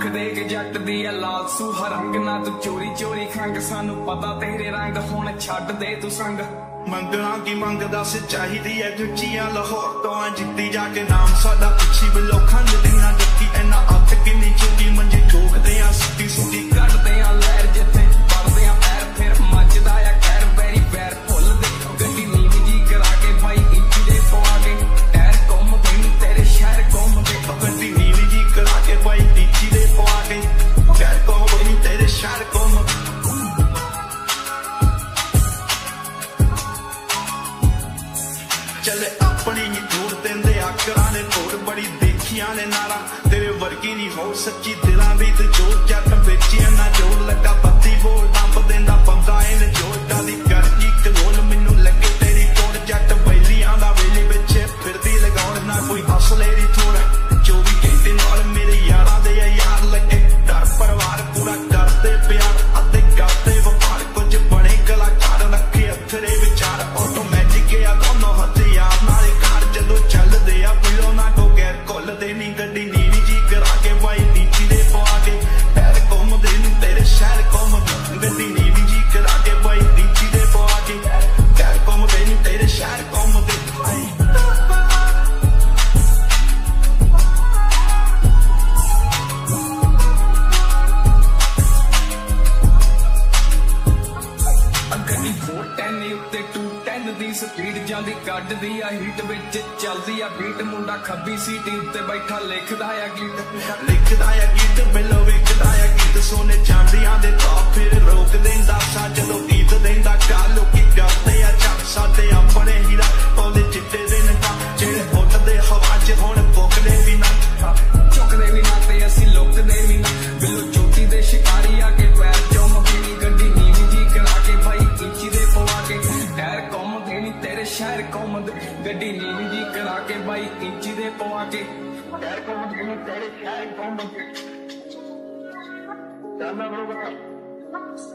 दे के जट दी है लाल सूहा रंग ना तू चोरी चोरी खंग सानू पता तेरे रंग हुण छड्ड दे तू संग मंगना की मंग दस चाहिदी है गुच्चियां लाहौर तो जित्ती जाके नाम साडा पिछी बिलो खंड दियां जक्की इना अत किन्नी चोटी मंजे ठोकदे आ सुट्टी सुट्टी कटदे आ लहर जिथे पड़दे आ पैर फिर मजदा आ कैर बैरी पैर फुल दे गड्डी नीवी जी करा के भाई इंची दे पवा के टैर घुम दे तेरे शहर घुम दे गड्डी नीवी जी करा के भाई इंची दे पवा के टैर घुम दे तेरे शहर घुम चले अपनी ही जोड़ देंदे आकरां ने तोड़ बड़ी देखियां ने नारा तेरे वर्गी नहीं हो सच्ची दिलां दी ते जोड़ जट बेचियां ना जोड़ लगा बत्ती बोल दंब देंदा बंदा इन जोड़ा दी करकी कलोल मैनू लगे तेरी तोड़ जट बैलियां दा वेली विच फिरदी लगाउण ना कोई हौसले दी थोड़ 24 घंटे नाल मेरे यारां दे यार लगे डर परिवार पूरा करदे प्यार अते करदे वपार कुछ बने कलाकार रखे अथरे विचार ऑटोमैटिक आ दोनों हथियार नाले कार जदों चलदे आ पिलो ना को गैर घुलदे नी गड्डी नीवी जी करा के भाई नीची दे पवा के पैर घुमदे नी तेरे शहर घुम गड्डी नीवी जी करा के भाई नीची दे पवा के पैर घुमदे नी तेरे शहर घुमदे गड्डी 410 उत्ते 210 दी स्पीड जांदी कड्डदी आ हीट विच चलदी आ बीट मुंडा खब्बी सीटी उत्ते बैठा लिखदा आ गीत बिलो विकदा आ गीत सोने चांदियां दे ताप फिर रोक देंदा सा जदों गीत देंदा गा लोकी करदे आ चक साडे अपने हीरा पाउंदे चिट्टे दे नगा जेड़े फुटदे हवा च हुण बुकदे भी ना चुकदे भी ना ते असीं लुकदे भी ना बिलो चोटी दे शिकारी आ के पैर चुम देनी गड्डी नीवी जी करा के भाई इंची दे पवा के टैर घुम देनी तेरे शहर घुम दे गड्डी नीवी जी करा के भाई इंची दे पवा के टैर घुम देनी तेरे शहर घुम दे चलना बरोबर